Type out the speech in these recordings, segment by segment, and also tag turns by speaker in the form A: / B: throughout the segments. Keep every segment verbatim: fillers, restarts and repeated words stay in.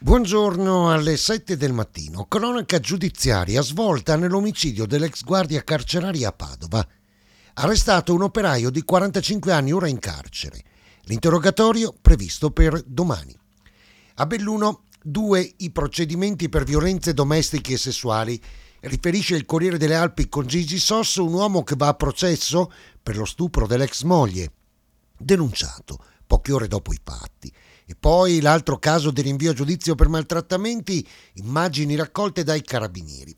A: Buongiorno alle sette del mattino. Cronaca giudiziaria svolta nell'omicidio dell'ex guardia carceraria a Padova. Arrestato un operaio di quarantacinque anni ora in carcere. L'interrogatorio previsto per domani. A Belluno, due i procedimenti per violenze domestiche e sessuali. Riferisce il Corriere delle Alpi con Gigi Sosso, un uomo che va a processo per lo stupro dell'ex moglie, denunciato poche ore dopo i fatti. E poi l'altro caso di rinvio a giudizio per maltrattamenti, immagini raccolte dai carabinieri.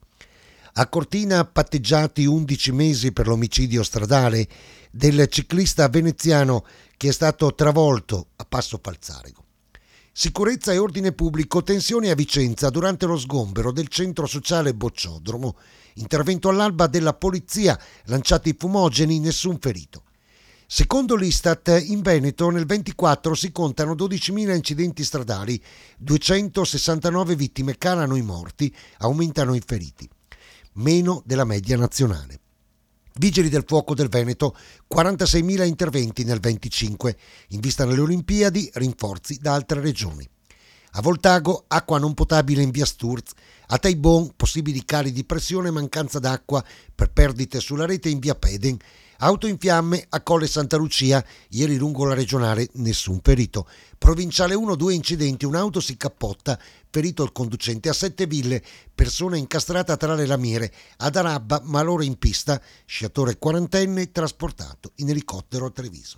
A: A Cortina patteggiati undici mesi per l'omicidio stradale del ciclista veneziano che è stato travolto a Passo Falzarego. Sicurezza e ordine pubblico, tensioni a Vicenza durante lo sgombero del centro sociale Bocciodromo. Intervento all'alba della polizia, lanciati fumogeni, nessun ferito. Secondo l'Istat, in Veneto nel ventiquattro si contano dodicimila incidenti stradali, duecentosessantanove vittime, calano i morti, aumentano i feriti, meno della media nazionale. Vigili del fuoco del Veneto, quarantaseimila interventi nel venticinque, in vista delle Olimpiadi, rinforzi da altre regioni. A Voltago, acqua non potabile in via Sturz. A Taibon, possibili cali di pressione e mancanza d'acqua per perdite sulla rete in via Peden. Auto in fiamme a Colle Santa Lucia, ieri lungo la regionale, nessun ferito. Provinciale uno, due incidenti, un'auto si cappotta, ferito il conducente. A Sette Ville, persona incastrata tra le lamiere. Ad Arabba, malore in pista, sciatore quarantenne trasportato in elicottero a Treviso.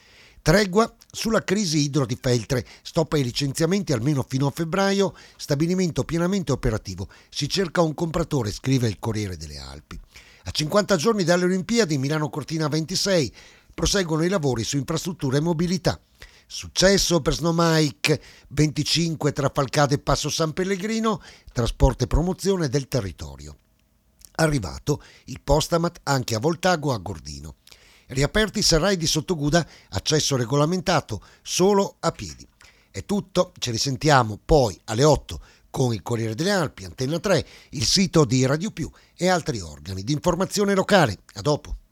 A: Tregua sulla crisi idro di Feltre, stop ai licenziamenti almeno fino a febbraio, stabilimento pienamente operativo. Si cerca un compratore, scrive il Corriere delle Alpi. A cinquanta giorni dalle Olimpiadi, Milano Cortina ventisei, proseguono i lavori su infrastrutture e mobilità. Successo per Snowmike venticinque tra Falcade e Passo San Pellegrino, trasporto e promozione del territorio. Arrivato il Postamat anche a Voltago e a Gordino. Riaperti i serraj di Sottoguda, accesso regolamentato solo a piedi. È tutto, ci risentiamo poi alle otto con il Corriere delle Alpi, Antenna tre, il sito di Radio Più e altri organi di informazione locale. A dopo.